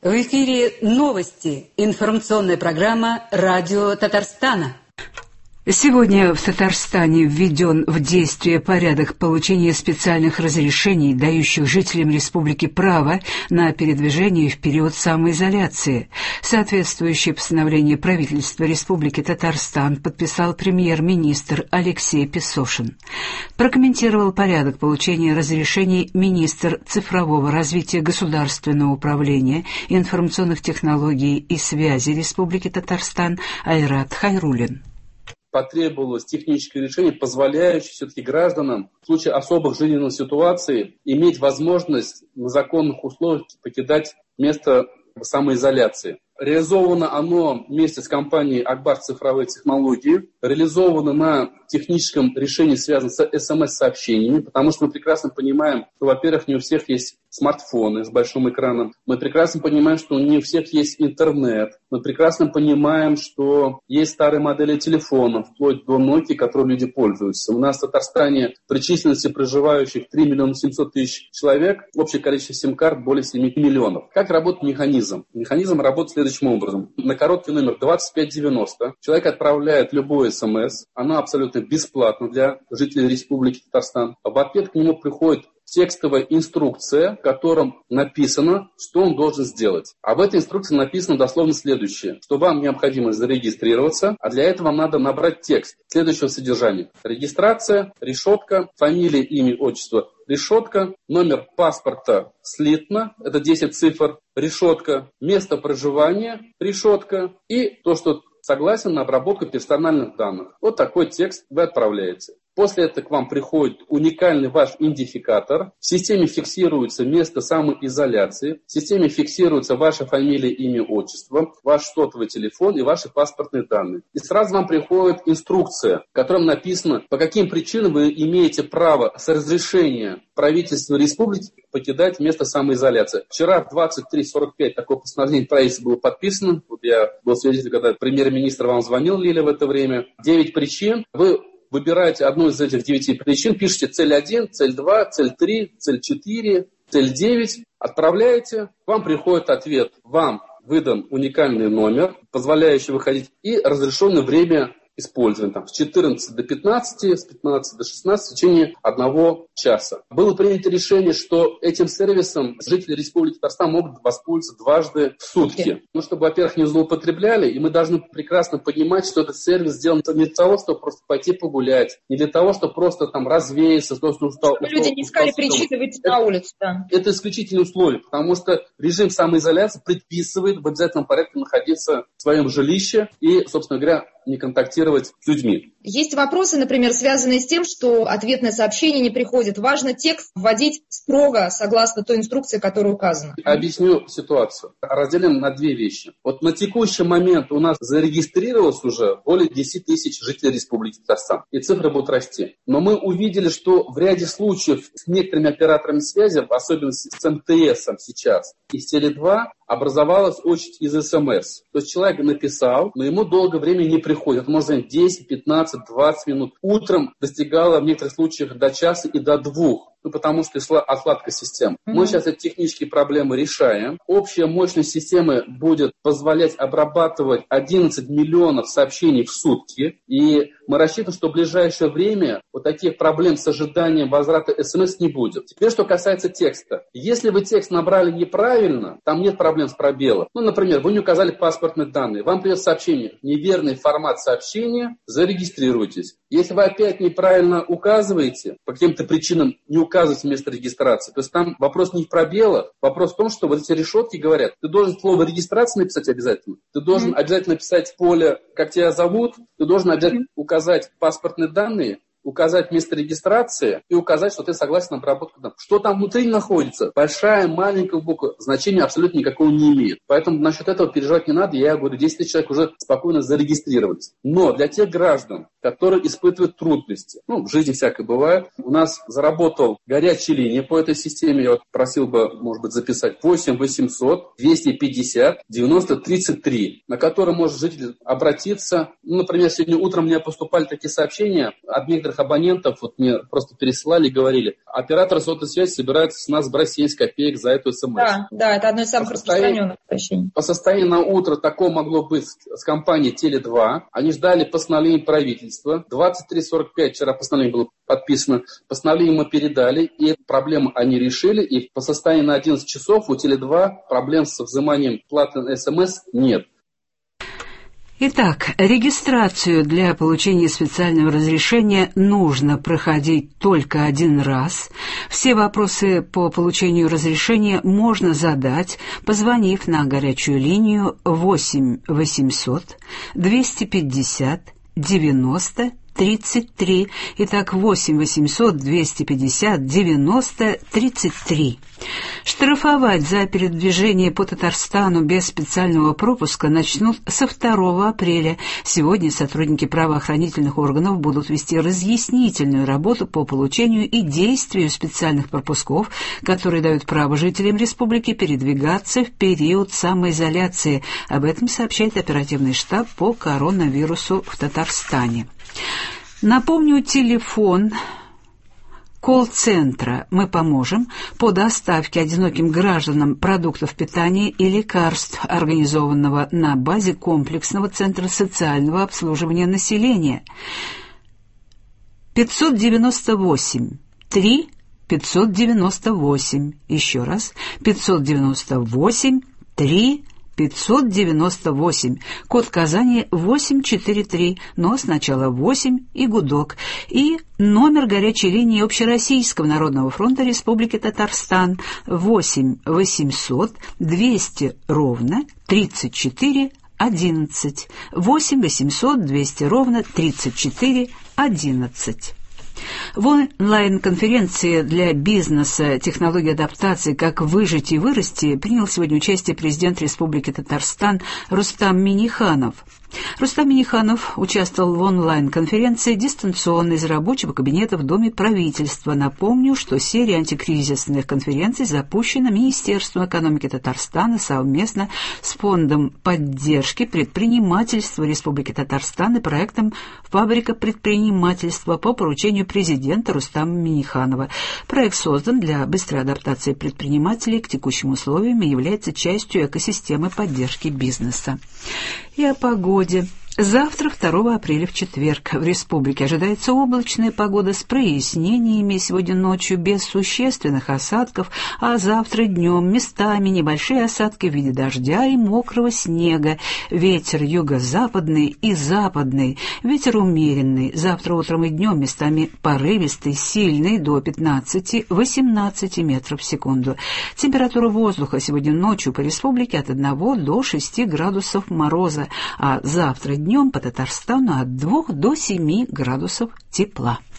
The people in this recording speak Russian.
В эфире новости. Информационная программа «Радио Татарстана». Сегодня в Татарстане введен в действие порядок получения специальных разрешений, дающих жителям республики право на передвижение в период самоизоляции. Соответствующее постановление правительства Республики Татарстан подписал премьер-министр Алексей Песошин. Прокомментировал порядок получения разрешений министр цифрового развития государственного управления, информационных технологий и связи Республики Татарстан Айрат Хайруллин. Потребовалось техническое решение, позволяющее все-таки гражданам в случае особых жизненных ситуаций иметь возможность на законных условиях покидать место самоизоляции. Реализовано оно вместе с компанией «Акбар цифровые технологии», реализовано на техническом решении, связанном с СМС-сообщениями, потому что мы прекрасно понимаем, что, во-первых, не у всех есть смартфоны с большим экраном, мы прекрасно понимаем, что не у всех есть интернет, мы прекрасно понимаем, что есть старые модели телефонов, вплоть до Nokia, которым люди пользуются. У нас в Татарстане при численности проживающих 3 700 000 человек, общее количество сим-карт более 7 миллионов. Как работает механизм? Механизм работает следующим образом. На короткий номер 2590 человек отправляет любой СМС, оно абсолютно бесплатно для жителей Республики Татарстан. В ответ к нему приходит текстовая инструкция, в котором написано, что он должен сделать. А в этой инструкции написано дословно следующее, что вам необходимо зарегистрироваться, а для этого вам надо набрать текст следующего содержания. Регистрация, решетка, фамилия, имя, отчество, решетка, номер паспорта слитно, это 10 цифр, решетка, место проживания, решетка и то, что согласен на обработку персональных данных. Вот такой текст вы отправляете. После этого к вам приходит уникальный ваш идентификатор. В системе фиксируется место самоизоляции. В системе фиксируется ваша фамилия, имя, отчество, ваш сотовый телефон и ваши паспортные данные. И сразу вам приходит инструкция, в которой написано, по каким причинам вы имеете право с разрешения правительства республики покидать место самоизоляции. Вчера в 23:45 такое постановление правительства было подписано. Вот я был свидетелем, когда премьер-министр вам звонил, Лиля, в это время. 9 причин. Вы выбираете одну из этих 9 причин, пишите цель 1, цель 2, цель 3, цель 4, цель 9, отправляете, к вам приходит ответ, вам выдан уникальный номер, позволяющий выходить, и разрешенное время использования, там, с 14 до 15, с 15 до 16 в течение 1 часа. Было принято решение, что этим сервисом жители Республики Татарстан могут воспользоваться дважды в сутки. Ну, чтобы, во-первых, не злоупотребляли, и мы должны прекрасно понимать, что этот сервис сделан не для того, чтобы просто пойти погулять, не для того, чтобы просто там развеяться, просто устал. Чтобы люди не искали причины выйти на улицу. Да. Это исключительные условия, потому что режим самоизоляции предписывает в обязательном порядке находиться в своем жилище и, собственно говоря, не контактировать с людьми. Есть вопросы, например, связанные с тем, что ответное сообщение не приходит. Важно текст вводить строго, согласно той инструкции, которая указана. Объясню ситуацию. Разделим на 2 вещи. Вот на текущий момент у нас зарегистрировалось уже более 10 000 жителей Республики Татарстан. И цифры будут расти. Но мы увидели, что в ряде случаев с некоторыми операторами связи, в особенности с МТСом сейчас и с Теле2, образовалась очередь из СМС. То есть человек написал, но ему долгое время не приходит. Это может занять 10, 15, 20 минут. Утром достигало в некоторых случаях до часа и до 2. Ну, потому что шла отладка систем. Мы сейчас эти технические проблемы решаем. Общая мощность системы будет позволять обрабатывать 11 миллионов сообщений в сутки. И мы рассчитываем, что в ближайшее время вот таких проблем с ожиданием возврата СМС не будет. Теперь, что касается текста. Если вы текст набрали неправильно, там нет проблем с пробелом. Ну, например, вы не указали паспортные данные. Вам придет сообщение. Неверный формат сообщения. Зарегистрируйтесь. Если вы опять неправильно указываете, по каким-то причинам не указываете место регистрации, то есть там вопрос не в пробелах, вопрос в том, что вот эти решетки говорят, ты должен слово регистрация написать обязательно, ты должен обязательно написать поле, как тебя зовут, ты должен обязательно указать паспортные данные, указать место регистрации и указать, что ты согласен на обработку данных. Что там внутри находится, большая, маленькая буква, значения абсолютно никакого не имеет. Поэтому насчет этого переживать не надо. Я говорю, 10 000 человек уже спокойно зарегистрировались. Но для тех граждан, которые испытывают трудности, в жизни всякое бывает, у нас заработал горячая линия по этой системе. Я вот просил бы, может быть, записать 8 800 250 90 33, на который может житель обратиться. Например, сегодня утром мне поступали такие сообщения от некоторых некоторых абонентов, вот мне просто пересылали и говорили, оператор сотовой связи собирается с нас брать 70 копеек за эту СМС. Да, это одно из самых распространенных обращений. По состоянию на утро такое могло быть с компанией Теле2. Они ждали постановления правительства. 23:45 вчера постановление было подписано. Постановление мы передали, и эту проблему они решили. И по состоянию на 11 часов у Теле2 проблем со взиманием платы на СМС нет. Итак, регистрацию для получения специального разрешения нужно проходить только один раз. Все вопросы по получению разрешения можно задать, позвонив на горячую линию 8 800 250 90 33. Итак, 8 800 250 90 33. Штрафовать за передвижение по Татарстану без специального пропуска начнут со 2 апреля. Сегодня сотрудники правоохранительных органов будут вести разъяснительную работу по получению и действию специальных пропусков, которые дают право жителям республики передвигаться в период самоизоляции. Об этом сообщает оперативный штаб по коронавирусу в Татарстане. Напомню, телефон колл-центра «Мы поможем» по доставке одиноким гражданам продуктов питания и лекарств, организованного на базе комплексного центра социального обслуживания населения. 598 3 598. Еще раз. 598 3 598. Код Казани 843, но сначала 8 и гудок. И номер горячей линии Общероссийского народного фронта Республики Татарстан 8 800 200 ровно 34 11. 8 800 200 ровно 34 11. В онлайн-конференции для бизнеса «Технологии адаптации. Как выжить и вырасти» принял сегодня участие президент Республики Татарстан Рустам Минниханов. Рустам Минниханов участвовал в онлайн-конференции дистанционно из рабочего кабинета в Доме правительства. Напомню, что серия антикризисных конференций запущена Министерством экономики Татарстана совместно с Фондом поддержки предпринимательства Республики Татарстан и проектом «Фабрика предпринимательства» по поручению президента Рустама Минниханова. Проект создан для быстрой адаптации предпринимателей к текущим условиям и является частью экосистемы поддержки бизнеса. И о погоде. Завтра, 2 апреля, в четверг, в республике ожидается облачная погода с прояснениями, сегодня ночью без существенных осадков, а завтра днем местами небольшие осадки в виде дождя и мокрого снега. Ветер юго-западный и западный, ветер умеренный, завтра утром и днем местами порывистый, сильный, до 15-18 метров в секунду. Температура воздуха сегодня ночью по республике от 1 до 6 градусов мороза, а завтра днем по Татарстану от 2 до 7 градусов тепла.